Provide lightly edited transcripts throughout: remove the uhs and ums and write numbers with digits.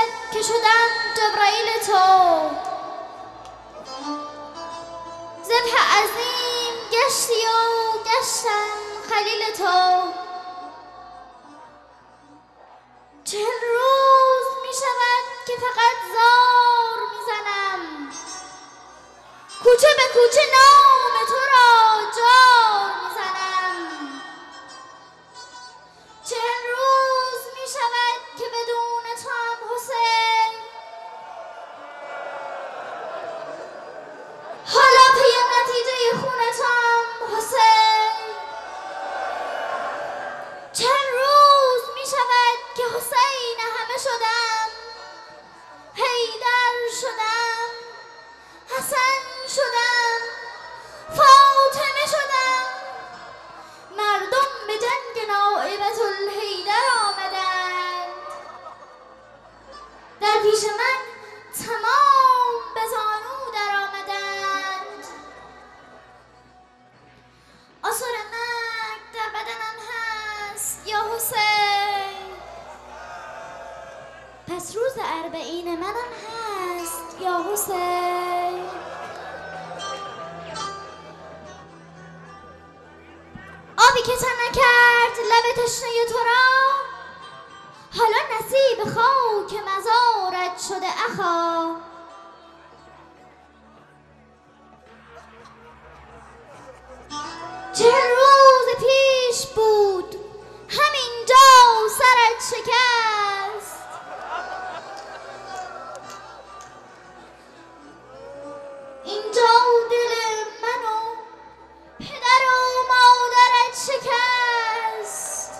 شود که شدم جبرائیل تو، ذبح عظیم گشتی و گشتم خلیل تو. 40 روز می شود که فقط زار می زنم، کوچه به کوچه نام تو را جار می زنم. 40 روز می شود که بدون تو هم حسین، حالا پی نتیجه خون تو هم حسین. 40 روز می شود که حسین همه شدم، حیدر شدم، حسن شدم، فاطمه شدم. مردم به جنگ نائبت الحیدر آمدند، در پیش من تمام به زانو در آمدند. آثار مرگ در بدنم هست یا حسین، پس روز 40 منم هست یا حسین. آبی که تن نکرد لب تشنه تو را، حالا نصیب خاک مزارت شده اخا. چه روز پیش بود همینجا سرت شکست، اینجا دل من و پدر و مادرت شکست.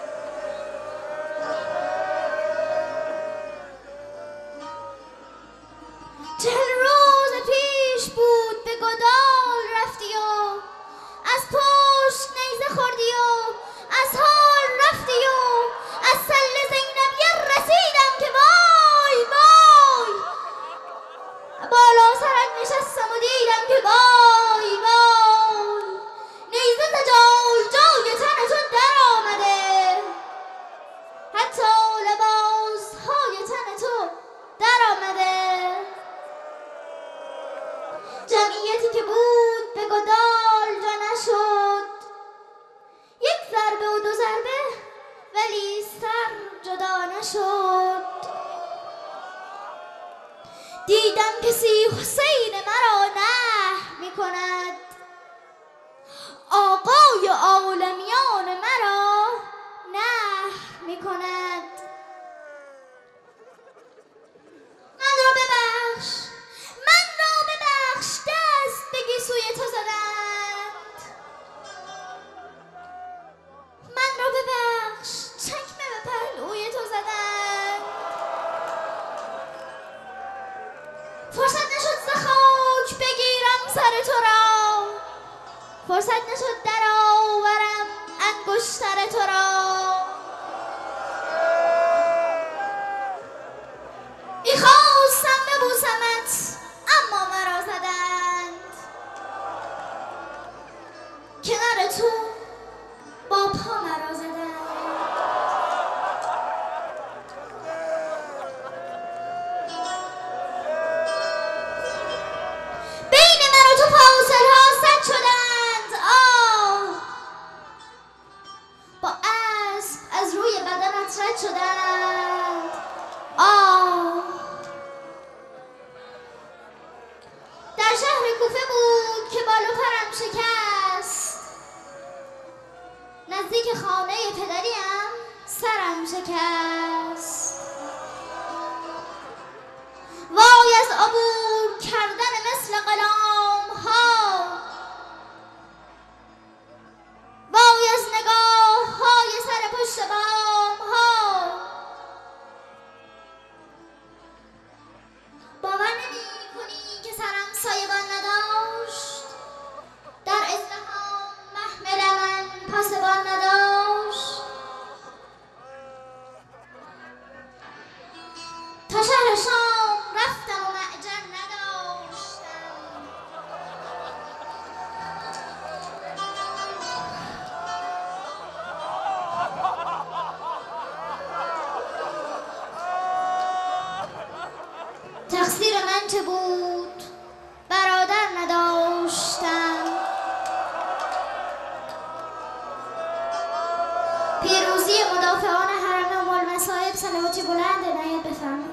چهل روز پیش بود به گدال رفتی و از پشت نیزه خوردی و از حال رفتی و از سل زینبیه رسیدم که وای وای، بالا سرت نشستم و دیدم که وای وای، نیزه ز جای جای تن تو در آمده، حتی لباسهای تن تو در آمده. جمعیتی که بود به گدال جا نشد، 1 ضربه و 2 ضربه ولی سر جدا نشد. دیدم کسی حسین مرا نه می کند، آقای عالمیان مرا نه می کند. من را ببخش، من را ببخش، دست به گیسوی تو زدند. من را ببخش، چکمه به پهلوی تو زدند. فرصت نشد ز خاک بگیرم سر تو را، فرصت نشد در آورم انگشتر تو را. می‌خواستم ببوسمت اما مرا زدند، کنار تو با پا مرا زدند. بین من و تو فاصله‌ها سد شدند، آه، با اسب از روی بدنت رد شدند، آه. در شهر کوفه بود که بال و پرم شکست، نزدیک خانه پدریم سرم شکست. وای از عبور کردن مثل غلام ها، وای از نگاه های سر پشت بام ها. باور نمی کنی که سرم سایبان نداشت، در ازدحام محمل من پاسبان نداشت. تا شهر شام رفتم و معجن نداشتم، من چه بود برادر نداشتم. پیروزی مدافعان حرم ام المصائب صلواتی بلند عنایت بفرمایید.